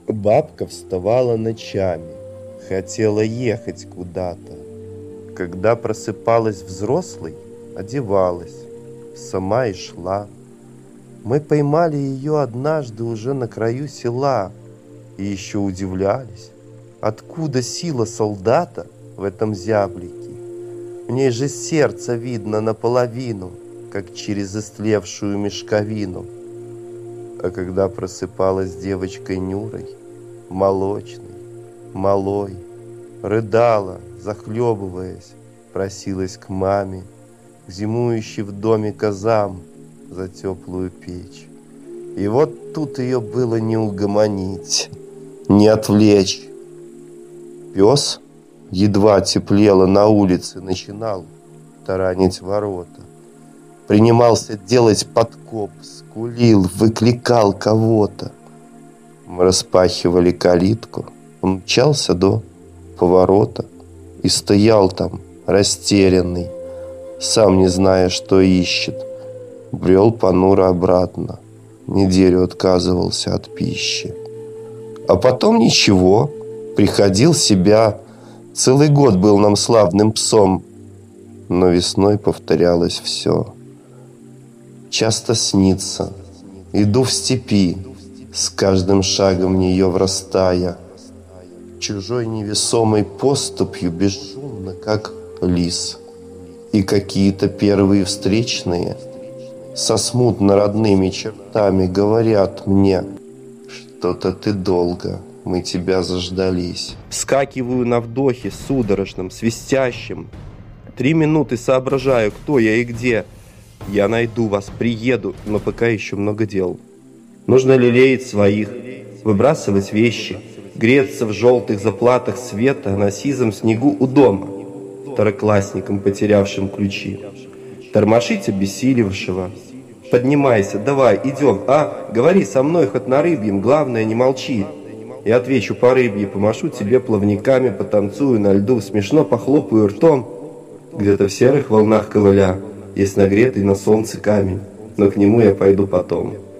Бабка вставала ночами, хотела ехать куда-то. Когда просыпалась взрослой, одевалась, сама и шла. Мы поймали ее однажды уже на краю села и еще удивлялись, откуда сила солдата в этом зяблике. В ней же сердце видно наполовину, как через истлевшую мешковину. А когда просыпалась девочкой Нюрой, молочной, малой, рыдала, захлебываясь, просилась к маме, к зимующей в доме козам за теплую печь. И вот тут ее было не угомонить, не отвлечь. Пес едва теплело на улице, начинал таранить ворота. Принимался делать подкоп, скулил, выкликал кого-то. Мы распахивали калитку, он мчался до поворота и стоял там, растерянный, сам не зная, что ищет. Брел понуро обратно, неделю отказывался от пищи. А потом ничего, приходил в себя, целый год был нам славным псом. Но весной повторялось все. Часто снится, иду в степи, с каждым шагом в нее врастая, чужой невесомой поступью бесшумно, как лис. И какие-то первые встречные со смутно родными чертами говорят мне: что-то ты долго, мы тебя заждались. Вскакиваю на вдохе судорожном, свистящем. 3 минуты соображаю, кто я и где. Я найду вас, приеду, но пока еще много дел. Нужно лелеять своих, выбрасывать вещи, греться в желтых заплатах света на сизом снегу у дома, второклассникам, потерявшим ключи. Тормошить обессилевшего. Поднимайся, давай, идем, говори со мной хоть на рыбьем, главное, не молчи. Я отвечу по рыбье, помашу тебе плавниками, потанцую на льду, смешно похлопаю ртом. Где-то в серых волнах ковыля есть нагретый на солнце камень, но к нему я пойду потом.